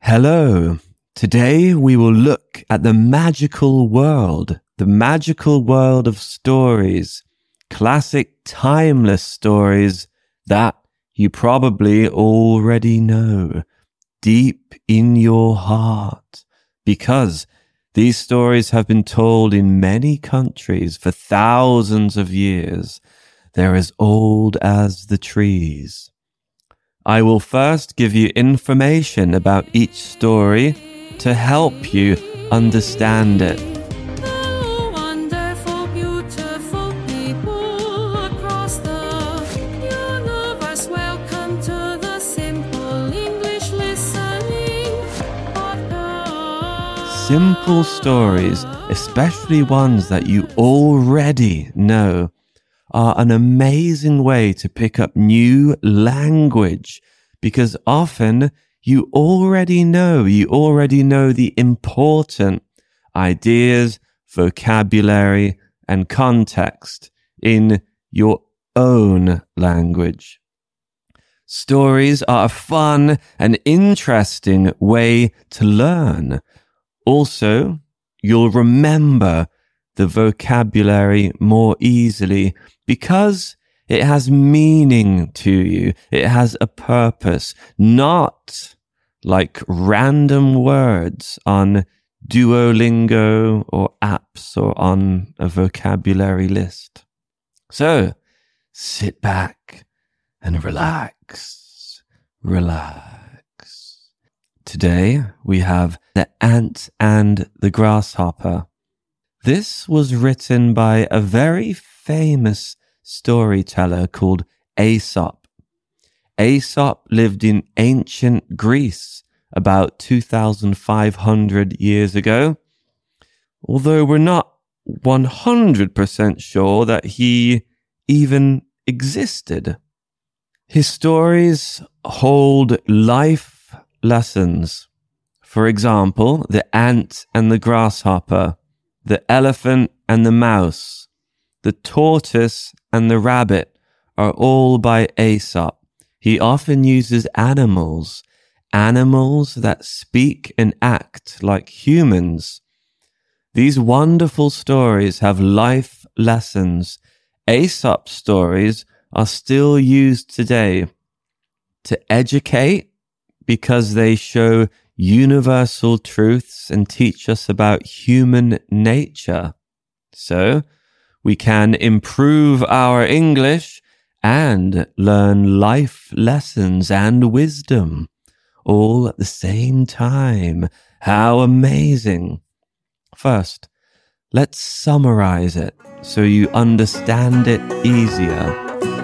Hello. Today we will look at the magical world of stories, classic timeless stories that you probably already know deep in your heart, because these stories have been told in many countries for thousands of years. They're as old as the trees. I will first give you information about each story to help you understand it. Hello, wonderful, beautiful people across the universe. Welcome to the Simple English Listening Podcast. Simple stories, especially ones that you already know, are an amazing way to pick up new language, because often you already know the important ideas, vocabulary, and context in your own language. Stories are a fun and interesting way to learn. Also, you'll remember the vocabulary more easily because it has meaning to you. It has a purpose, not like random words on Duolingo or apps or on a vocabulary list. So, sit back and relax. Today we have The Ant and the Grasshopper. This was written by a very famous storyteller called Aesop. Aesop lived in ancient Greece about 2,500 years ago, although we're not 100% sure that he even existed. His stories hold life lessons. For example, The Ant and the Grasshopper, The Elephant and the Mouse, The Tortoise and the Rabbit are all by Aesop. He often uses animals that speak and act like humans. These wonderful stories have life lessons. Aesop's stories are still used today to educate because they show universal truths and teach us about human nature. So we can improve our English and learn life lessons and wisdom all at the same time. How amazing. First, let's summarize it so you understand it easier.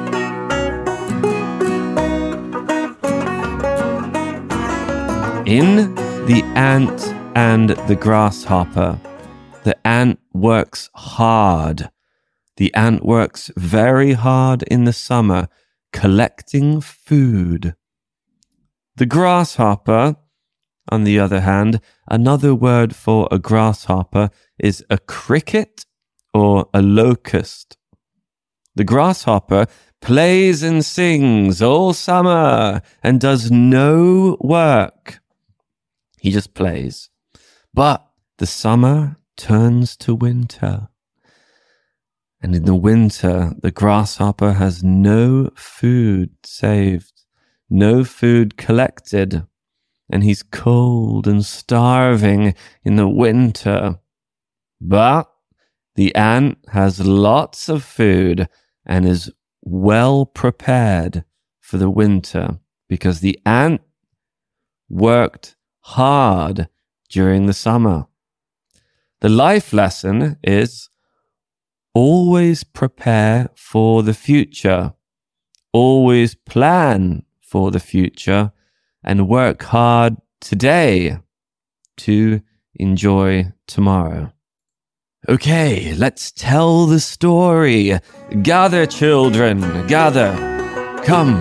In The Ant and the Grasshopper, the ant works hard. The ant works very hard in the summer, collecting food. The grasshopper, on the other hand, another word for a grasshopper is a cricket or a locust. The grasshopper plays and sings all summer and does no work. He just plays. But the summer turns to winter. And in the winter, the grasshopper has no food saved, no food collected. And he's cold and starving in the winter. But the ant has lots of food and is well prepared for the winter because the ant worked hard during the summer. The life lesson is always prepare for the future, always plan for the future, and work hard today to enjoy tomorrow. Okay, let's tell the story. Gather, children, gather. Come.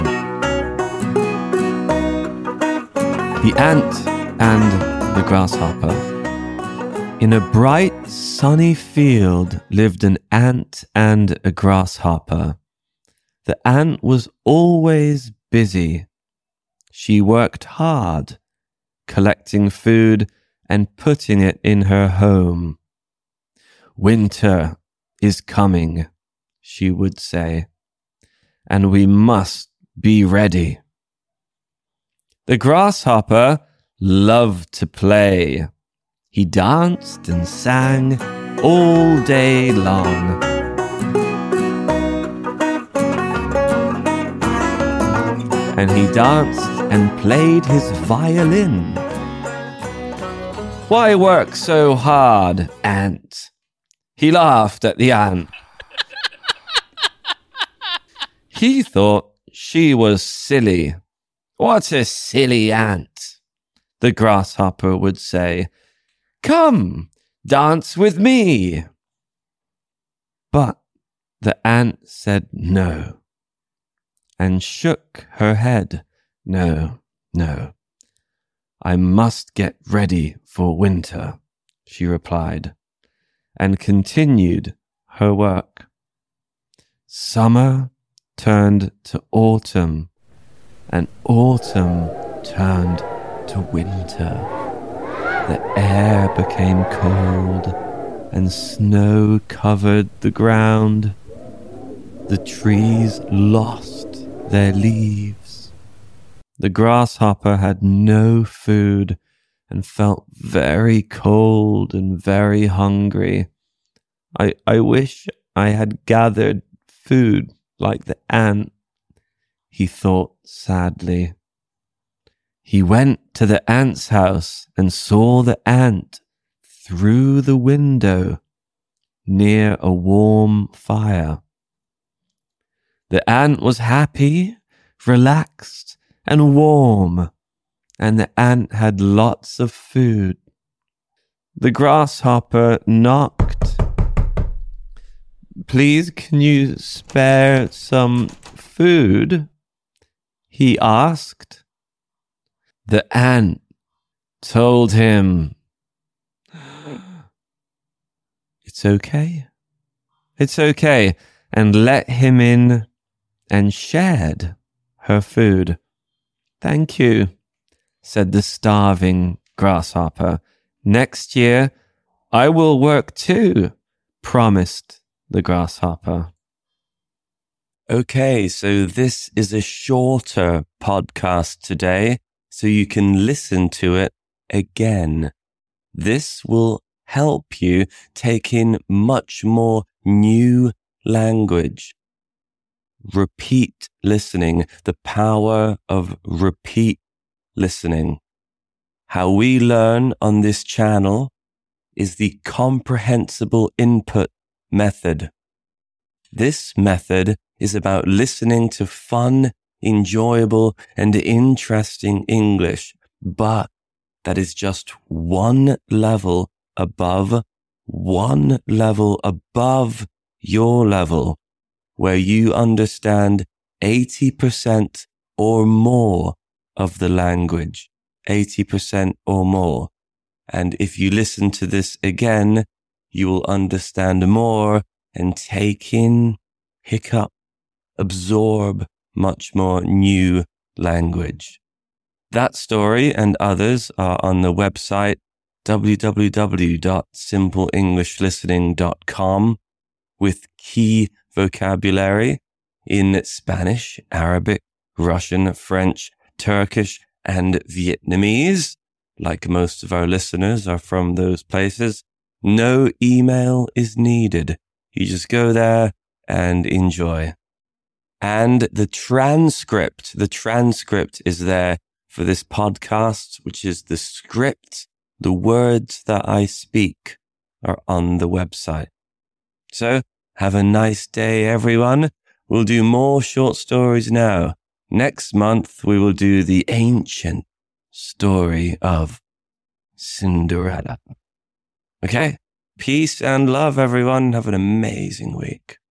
The Ant and the Grasshopper. In a bright, sunny field lived an ant and a grasshopper. The ant was always busy. She worked hard, collecting food and putting it in her home. "Winter is coming," she would say, "and we must be ready." The grasshopper loved to play. He danced and sang all day long. And he danced and played his violin. "Why work so hard, ant?" He laughed at the ant. He thought she was silly. "What a silly ant," the grasshopper would say. "Come, dance with me." But the ant said no, and shook her head. "No, no. I must get ready for winter," she replied, and continued her work. Summer turned to autumn, and autumn turned to winter. The air became cold, and snow covered the ground. The trees lost their leaves. The grasshopper had no food and felt very cold and very hungry. I wish I had gathered food like the ant," he thought sadly. He went to the ant's house and saw the ant through the window near a warm fire. The ant was happy, relaxed, and warm, and the ant had lots of food. The grasshopper knocked. "Please, can you spare some food?" he asked. The ant told him, "It's okay. It's okay," and let him in and shared her food. "Thank you," said the starving grasshopper. "Next year, I will work too," promised the grasshopper. Okay, so this is a shorter podcast today, so you can listen to it again. This will help you take in much more new language. Repeat listening, the power of repeat listening. How we learn on this channel is the comprehensible input method. This method is about listening to fun, enjoyable, and interesting English, but that is just one level above your level, where you understand 80% or more of the language, 80% or more. And if you listen to this again, you will understand more and take in, pick up, absorb much more new language. That story and others are on the website www.simpleenglishlistening.com with key vocabulary in Spanish, Arabic, Russian, French, Turkish, and Vietnamese. Like most of our listeners are from those places. No email is needed. You just go there and enjoy. And the transcript is there for this podcast, which is the script. The words that I speak are on the website. So have a nice day, everyone. We'll do more short stories now. Next month, we will do the ancient story of Cinderella. Okay? Peace and love, everyone. Have an amazing week.